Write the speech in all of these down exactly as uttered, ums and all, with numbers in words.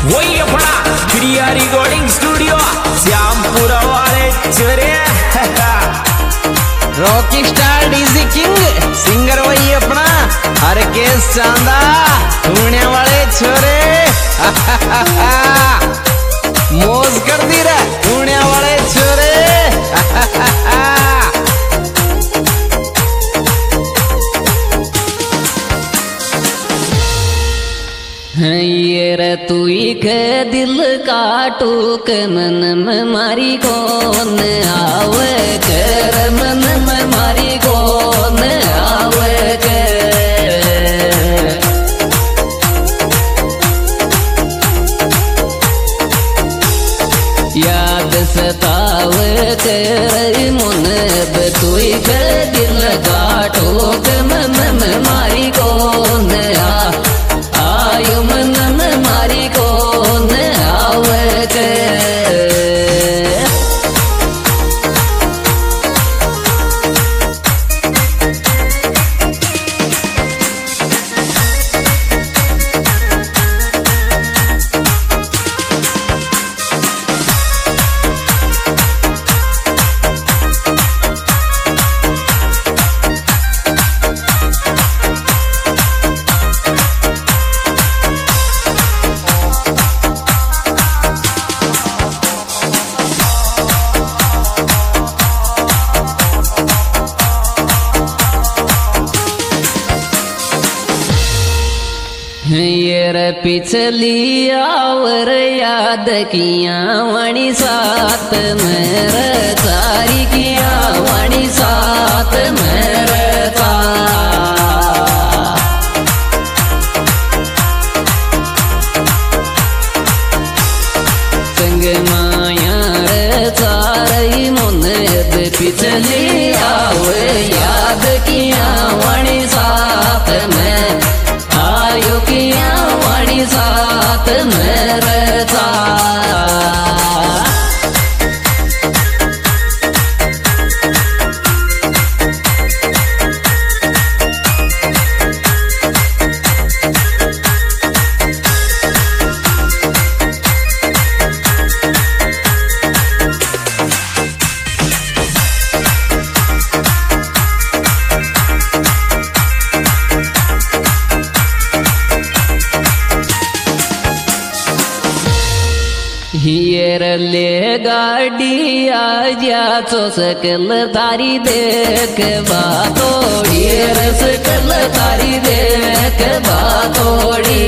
वही अपना क्रिया रिकॉर्डिंग स्टूडियो श्यामपुरा वाले चोरे Rocky star DG king singer वही अपना हर केस चांदा ढूंढने वाले छोरे मौज कर दी रे ढूंढने वाले छोरे ये रे तू के दिल का टूक मन में मारी कौन आवे कर मन में मारी कौन आवे कर याद सतावे कर मुन तू के दिल का टूक मन में मारी कौन आ आयु मन में मारी कौन आवे के ये रे पिछली आवर याद किया वाणी साथ मेरे सारी किया वाणी साथ मेरे सा संग माया रे सारी मुन पिछली आवर याद किया वाणी साथ में आयो किया वाणी साथ मेरे सा हियर ले गाड़ी आजा तो सकल तारी देख बातोड़ी सकल तारी देख बातोड़ी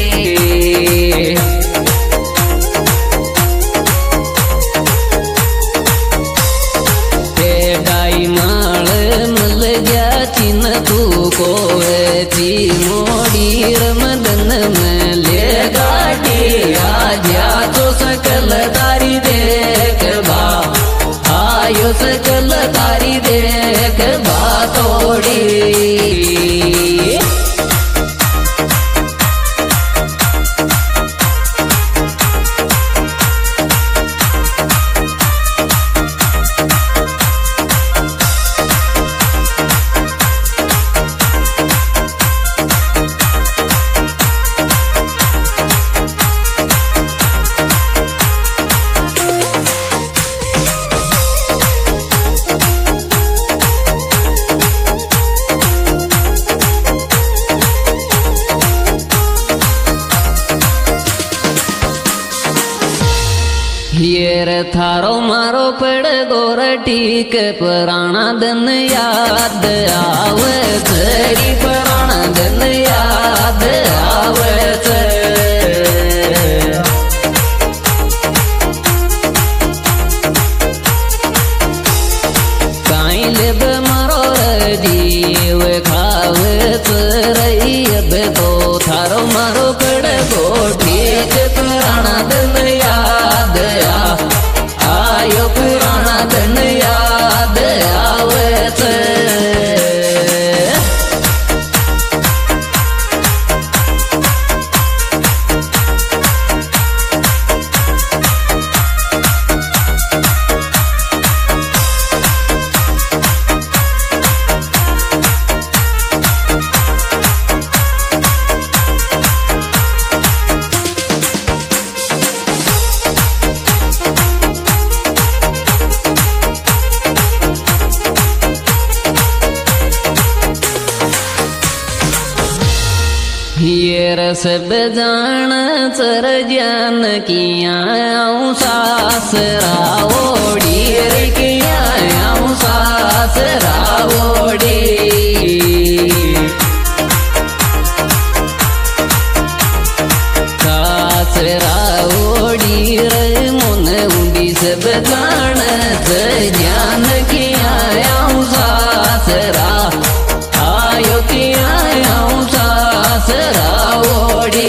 डाई माल मिल गया चिन तू को ची मोड़ी मदन में ले गाड़ी आजा तो सकल तारी देख बा आयो सकल तारी देख बातोड़ी ये रे थारो मारो पेड़ गोर टीक पुराना दिन याद आवे तेरी पुराना दिन याद आवे ते काई लिब मारो जीव खावे रही अब तो थारो मारो पेड़ गोर टीक पुराना दिन याद आयो पुराना दिन याद आवे ते ये रस बजान चर ज्ञान किया सास रावोड़ी रे किया सास रावोड़ी सास रावोड़ी रे मुन उंडी सब जान ज्ञान किया सास रा आयो किया सास रावोड़ी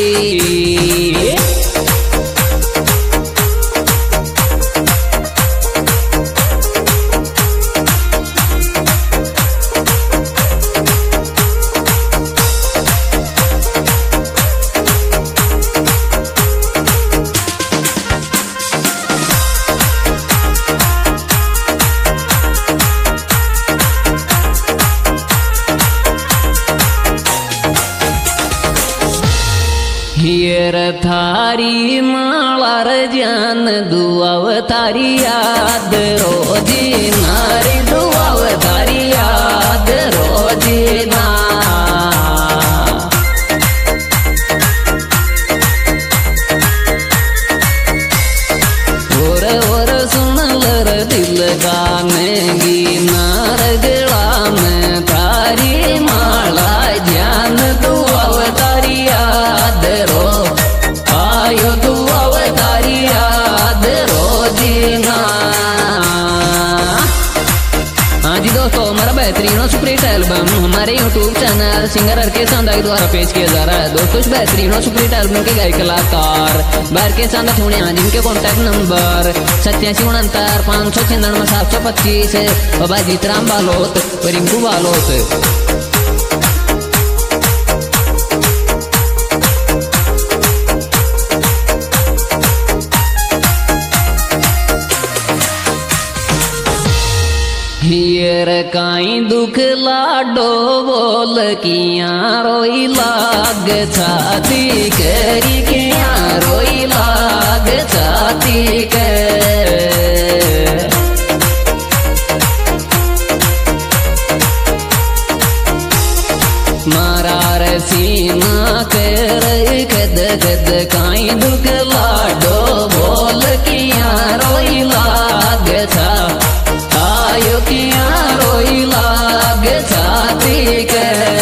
हियर थारी मालार जान दुआव तारी याद रोजी नारी दुआव तारी याद रोजी ना और और सुन लर दिल गाने गी नार गला में तारी माला जान दुआव तारी याद रो आयो दुआव तारी याद रोजीना। हाँ जी दोस्तों, हमारा बेहतरीन और सुपरहिट एल्बम हमारे YouTube channel singer R K Sanda के द्वारा पेश किया जा रहा है। दोस्तों इस बेहतरीन और सुपरहिट एल्बम के गायक कलाकार बार के सांदा थोड़े हाँ जिनके कॉन्टैक्ट नंबर सत्यासी उनहत्तर पाँच सौ छियानवे सात सौ पच्चीस बाबा जीतराम बालोत रिंकू बालोत। हियर काई दुख लाडो बोल किया रोई लाग छाती करी किया रोई लाग छाती कर मारा सीना कर कद कद काई दुख लाडो बोल किया रोई लाग छा आयो किया रोई लाग छाती के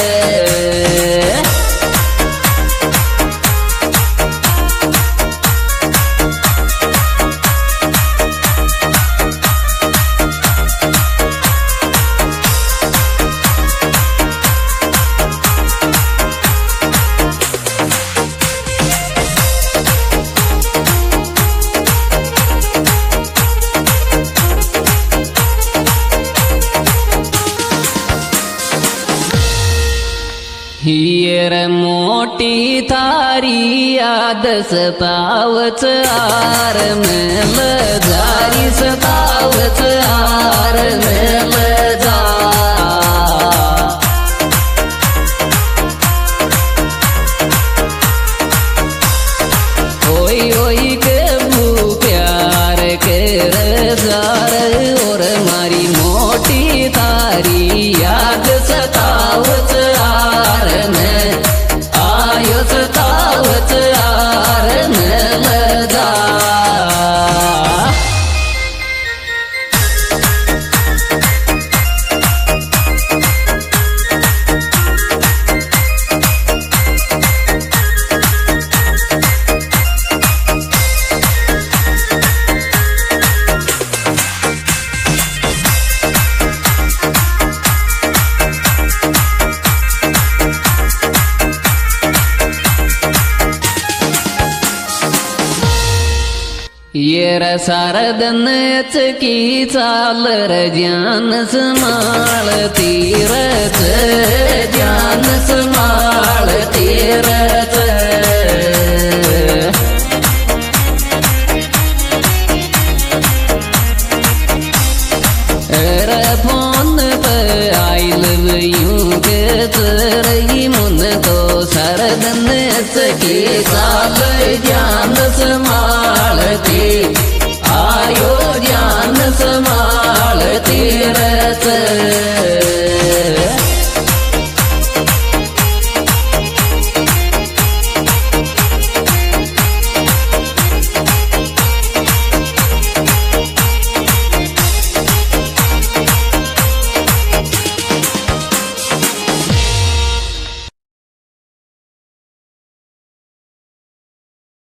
हियर मोटी थारी याद सतावत आर मेल जारी सतावत आर मेल जा ओई ओई के भू प्यार के रजार और मारी मोटी थारी याद सतावत आर में आयो सतावत आर में लगा ये रसारदन की चाल र ज्ञान समाल तीरथ ज्ञान